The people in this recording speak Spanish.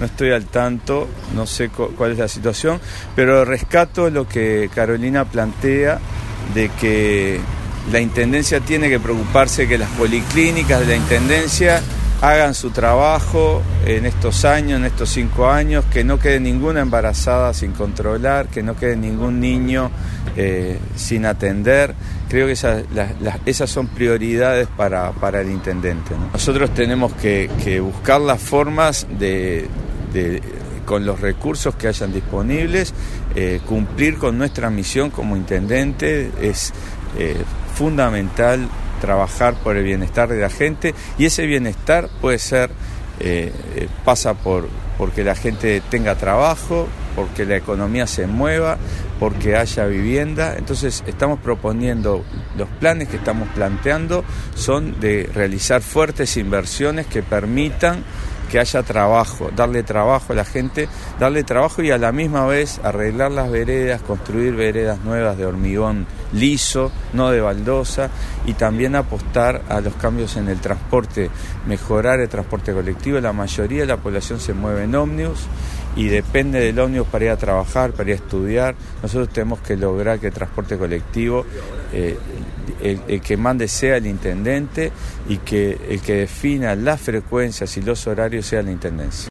no estoy al tanto, no sé cuál es la situación, pero rescato lo que Carolina plantea de que la Intendencia tiene que preocuparse que las policlínicas de la Intendencia hagan su trabajo en estos años, en estos 5 años, que no quede ninguna embarazada sin controlar, que no quede ningún niño sin atender. Creo que esas son prioridades para el intendente, ¿no? Nosotros tenemos que buscar las formas con los recursos que hayan disponibles, cumplir con nuestra misión como intendente. Es fundamental trabajar por el bienestar de la gente, y ese bienestar puede ser, pasa porque la gente tenga trabajo, porque la economía se mueva, porque haya vivienda. Entonces estamos proponiendo, los planes que estamos planteando son de realizar fuertes inversiones que permitan que haya trabajo, darle trabajo a la gente, darle trabajo y a la misma vez arreglar las veredas, construir veredas nuevas de hormigón liso, no de baldosa, y también apostar a los cambios en el transporte, mejorar el transporte colectivo. La mayoría de la población se mueve en ómnibus y depende del ómnibus para ir a trabajar, para ir a estudiar. Nosotros tenemos que lograr que el transporte colectivo, el que mande sea el intendente, y que el que defina las frecuencias y los horarios sea la Intendencia.